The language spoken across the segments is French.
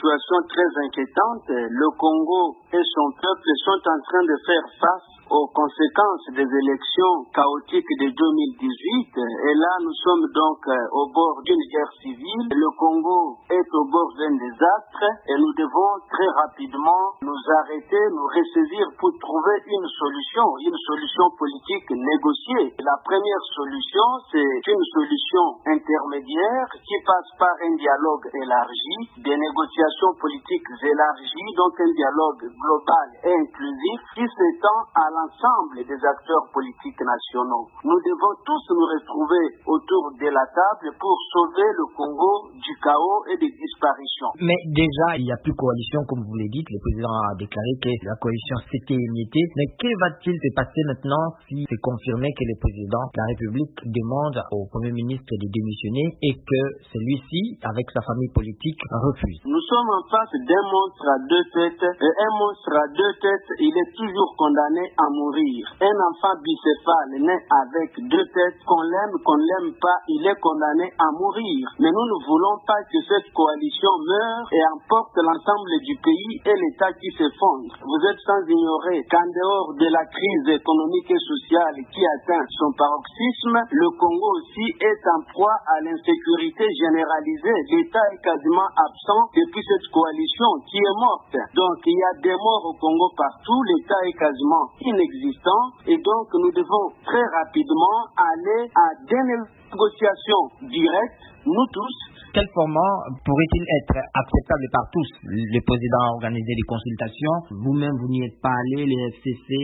situation très inquiétante. Le Congo et son peuple sont en train de faire face aux conséquences des élections chaotiques de 2018. Et là, nous sommes donc au bord d'une guerre civile. Le Congo est au bord d'un désastre et nous devons très rapidement nous arrêter, nous ressaisir pour trouver une solution politique négociée. La première solution, c'est une solution intermédiaire qui passe par un dialogue élargi, des négociations politiques élargies, donc un dialogue global et inclusif qui s'étend à l'ensemble des acteurs politiques nationaux. Nous devons tous nous retrouver autour de la table pour sauver le Congo du chaos et des disparitions. Mais déjà, il n'y a plus coalition, comme vous l'avez dit. Le président a déclaré que la coalition s'était émiettée. Mais que va-t-il se passer maintenant si c'est confirmé que le président de la République demande au Premier ministre de démissionner et que celui-ci, avec sa famille politique, refuse? Nous sommes en face d'un monstre à deux têtes. Et un monstre à deux têtes, il est toujours condamné à mourir. Un enfant bicéphale né avec deux têtes, qu'on l'aime pas, il est condamné à mourir. Mais nous ne voulons pas que cette coalition meure et emporte l'ensemble du pays et l'État qui s'effondre. Vous êtes sans ignorer qu'en dehors de la crise économique et sociale qui atteint son paroxysme, le Congo aussi est en proie à l'insécurité généralisée. L'État est quasiment absent depuis cette coalition qui est morte. Donc il y a des morts au Congo partout, l'État est quasiment inexistant et donc nous devons très rapidement aller à des négociations directes, nous tous. Quel format pourrait-il être acceptable par tous? Le président a organisé des consultations. Vous-même, vous n'y êtes pas allé. Les FCC,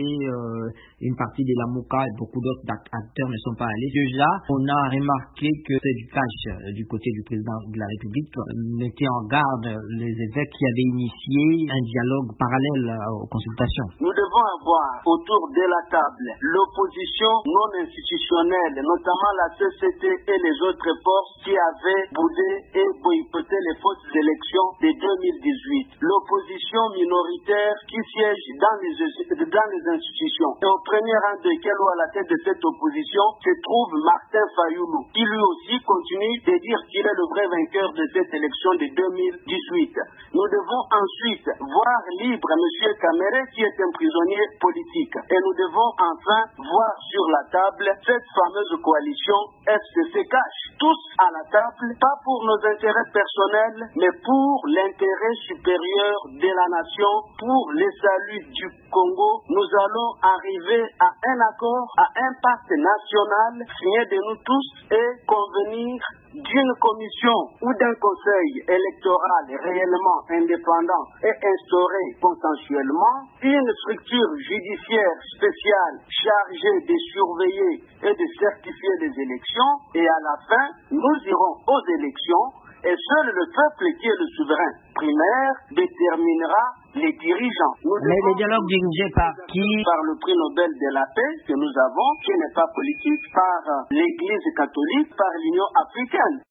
une partie de la MOCA et beaucoup d'autres acteurs ne sont pas allés. Déjà, on a remarqué que c'est du cash du côté du président de la République. Mettez en garde les évêques qui avaient initié un dialogue parallèle aux consultations. Nous devons avoir autour de la table l'opposition non institutionnelle, notamment la CCT et les autres forces qui avaient boudé et boycotté les fausses élections de 2018. L'opposition minoritaire qui siège dans les institutions. Et au premier rang desquels ou à la tête de cette opposition se trouve Martin Fayoulou, qui lui aussi continue de dire qu'il est le vrai vainqueur de cette élection de 2018. Nous devons ensuite voir libre M. Kamere qui est un prisonnier politique. Et nous devons enfin voir sur la table cette fameuse coalition FCC-Cash. Tous à la table, pas pour nos intérêts personnels, mais pour l'intérêt supérieur de la nation, pour le salut du Congo. Nous allons arriver à un accord, à un pacte national signé de nous tous et convenir d'une commission ou d'un conseil électoral réellement indépendant et instauré consensuellement, une structure judiciaire spéciale chargée de surveiller et de certifier les élections, et à la fin, nous irons aux élections et seul le peuple qui est le souverain primaire déterminera les dirigeants. Mais les dialogues dirigés par qui? Par le prix Nobel de la paix que nous avons, qui n'est pas politique, par l'Église catholique, par l'Union africaine.